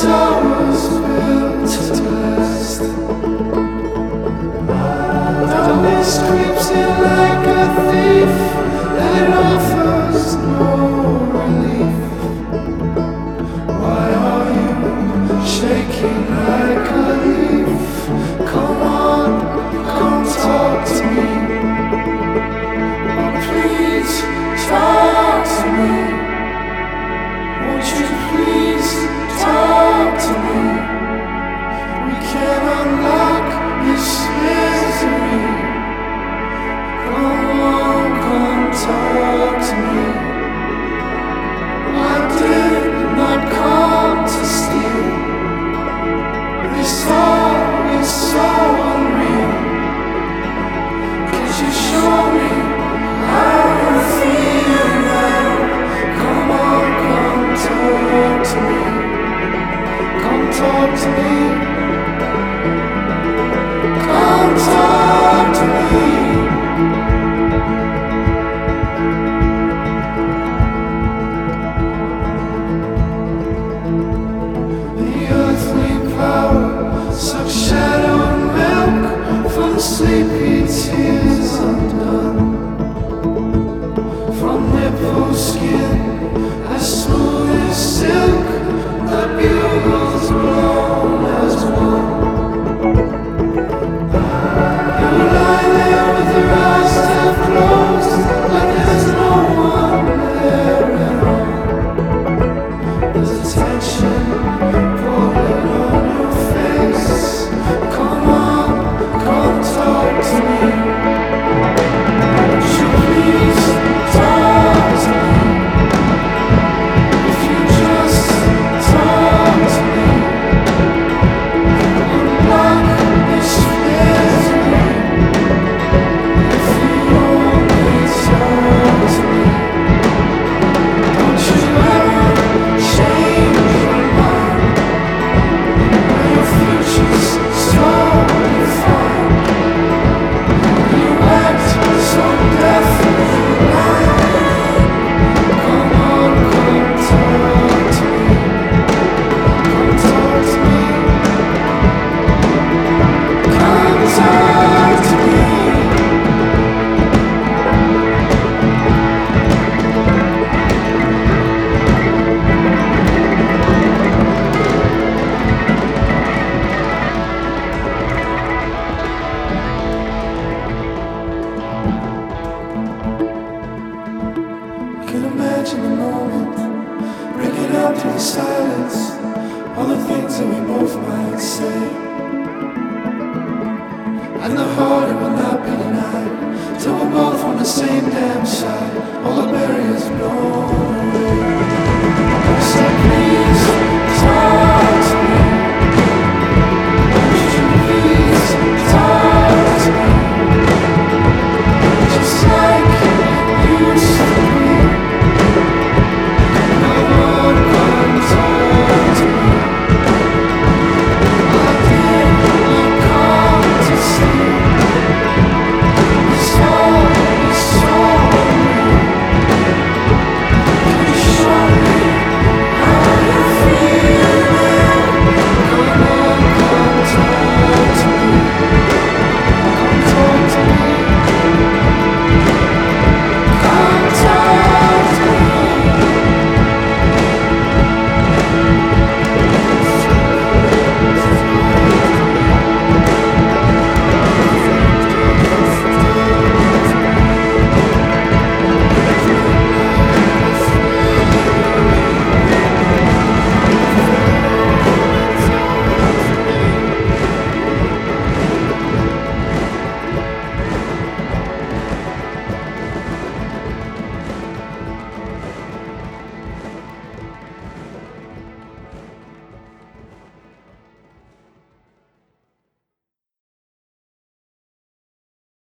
towers built to last. Darkness creeps in like a thief, and it offers no relief. Why are you shaking like a leaf? Come on, come talk to me. Oh, please talk to me. Won't you please talk to me? We can unlock this misery. Come on, come talk to me. I did not come to steal. This song is so unreal. Can't you show me how you feel now? Come on, come talk to me. Come talk to me. Come talk to me. The earthly power sucks shadow and milk from the sleepy tears undone. From nipple skin as smooth as silk, the bugles blown as one. You lie there with your eyes half closed, like there's no one there at all. There's a tension pulling on your face. Come on, come talk to me. Would you please talk to me? If you just talk to me, unlock this misery. If you only talk to me, don't you ever change your mind. Now your future's so defined. You act so definitely blind. Come on, come talk to me. Come talk to me. Come talk to me. I can imagine the moment, breaking out through the silence, all the things that we both might say. And the heart, it will not be denied, till we're both on the same damn side, all the barriers blown away.